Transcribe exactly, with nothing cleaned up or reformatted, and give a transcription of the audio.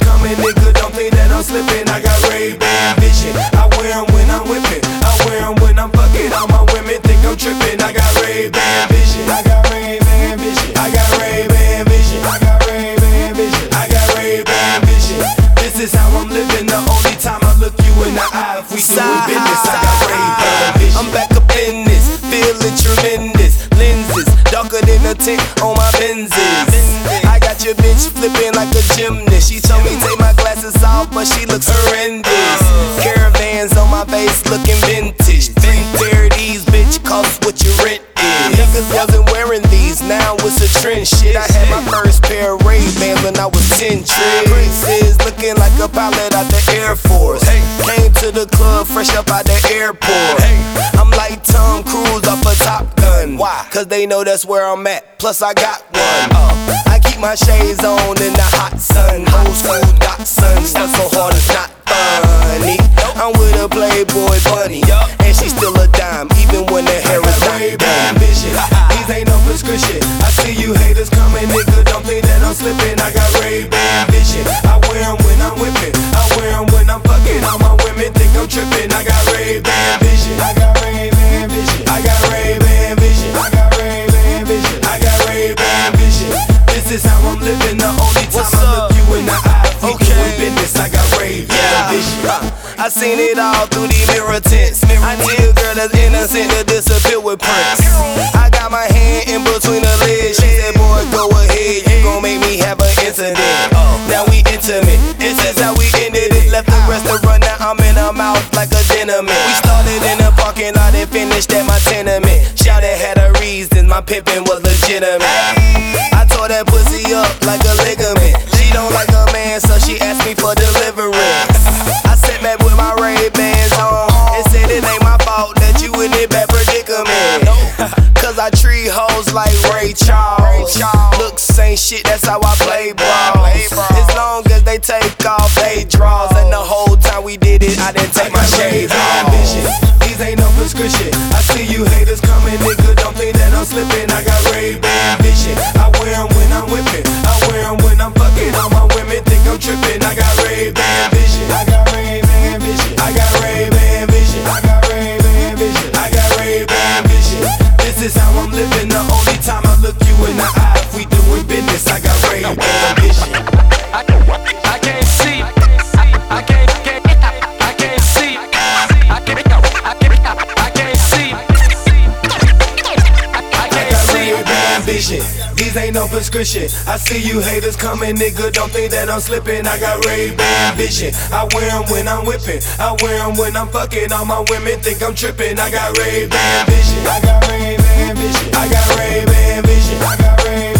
coming, nigga, don't think that I'm slipping. I got Ray-Ban vision. I wear them when I'm whipping. I wear them when I'm fucking. All my women think I'm tripping. I got Ray-Ban vision. I got Ray-Ban vision. I got Ray-Ban vision. I got Ray-Ban vision. I got Ray-Ban vision. This is how I'm living. The only time I look you in the eye, if we doing business, I got Ray-Ban vision. I'm back up in this, feeling tremendous. Lenses darker than a tick on my Benzes. I got your bitch flipping like a gymnast. She told me take my glasses off, but she looks horrendous. Caravans on my face looking vintage. Three pair of these, bitch, cost what your rent is. Niggas wasn't wearing these, now it's a trend shit. I had my first pair of Ray-Bans when I was ten. Princes looking like a pilot out the Air Force. Came to the club fresh up out the airport. I'm like Tom Cruise off a Top Gun. Why? Cause they know that's where I'm at. Plus I got one. Uh, I keep my shades on in the hot sun. Old school Datsun, stuff so hard it's not funny. I'm with a Playboy bunny, and she's still a dime, even when the hair is not done. These ain't no prescription. I see you haters coming, nigga, don't think that I'm slipping. I got Ray-Ban vision. I wear them when I'm whipping. I wear them when I'm fucking. All my women think I'm tripping. I got Ray-Ban vision. I got Ray-Ban vision. I got Ray-Ban vision. I got Ray-Ban vision. I got Ray-Ban vision. This is how I'm living. The only time I look you in the eye, if we doing business, I got Ray-Ban vision. I seen it all through the mirror tints. I need a girl that's innocent to disappear with Prince. I got my hand in between her legs. She said, boy, go ahead, you gon' make me have an incident. Now we intimate, this is how we ended it. Left the restaurant, now I'm in her mouth like a dynamite. We started in the parking lot and finished at my tenement. Shouted had a reason, my pimpin' was legitimate. I tore that pussy up like a ligament. She don't like a man, so she asked me for deliverance. I sat back with my Ray-Bans on and said it ain't my fault that you in a bad predicament. Cause I treat hoes like Ray Charles. Looks ain't shit, that's how I play ball. As long as they take off they draws. And the whole time we did it, I didn't take my shades off. These ain't no prescription. I see you haters coming, nigga, don't think that I'm slipping. I got Ray-Ban vision. I wear them when I'm whipping. I wear them when I'm fucking. All my women think I'm tripping. I got Ray-Ban vision. I got Ray-Ban vision. I got Ray-Ban vision. I got Ray-Ban vision. I got Ray-Ban vision. This is how I'm living. The only time I look you in the eye, if we doing business, I got Ray-Ban vision. I, I can't see. I, I can't. I can't see. I can't. I can't. I can't see. I can't see. Ray-Ban vision. These ain't no prescription. I see you haters coming, nigga, don't think that I'm slipping. I got Ray-Ban vision. I wear them when I'm whipping. I wear them when I'm fucking. All my women think I'm tripping. I got Ray-Ban vision. I got Ray-Ban vision. I got Ray-Ban vision. I got Ray-Ban